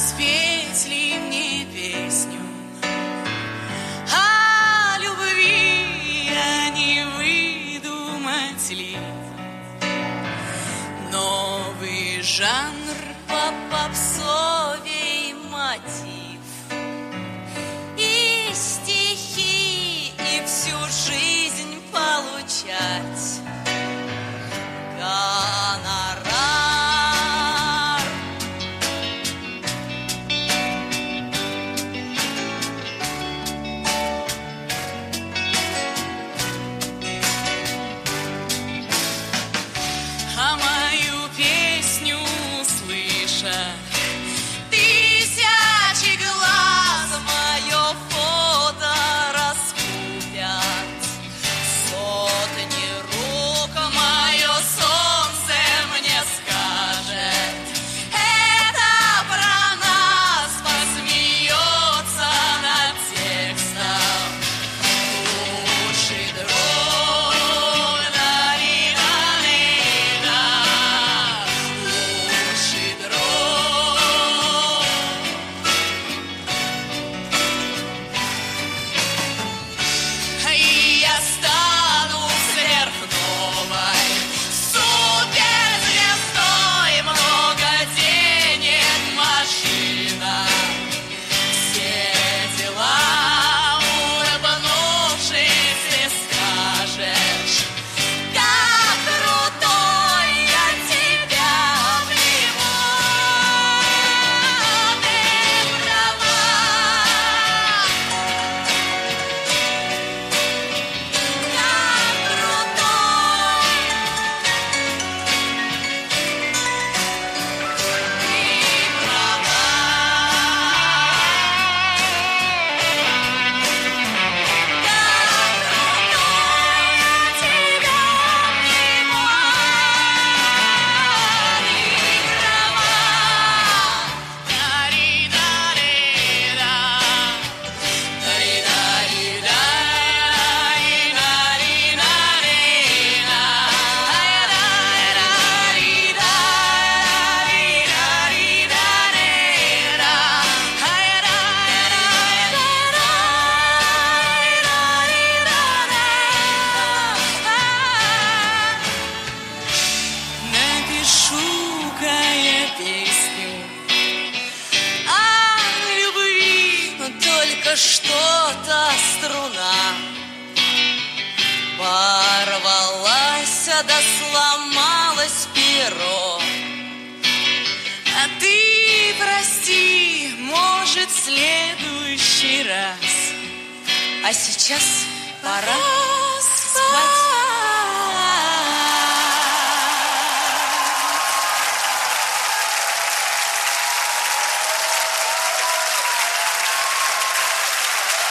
спеть ли мне песню о любви, а не выдумать ли новый жанр по попсовей мотив и стихи, и всю жизнь получать гонорар. А мою песню слыша, тысячи глаз мое фото раскупят, сотни рук мое солнце мне скажет, это про нас посмеется над текстом лучший друг, да-ри-да-ри-да, лучший друг. И я стану сверхновой, суперзвездой, много денег, машина, все дела, улыбнувшись, ты скажешь, как крутой я тебя обниму. Ты права. Напишу-ка я песню о любви, но только что-то струна порвалась, да сломалось перо. А ты прости, может, в следующий раз. А сейчас пора спать.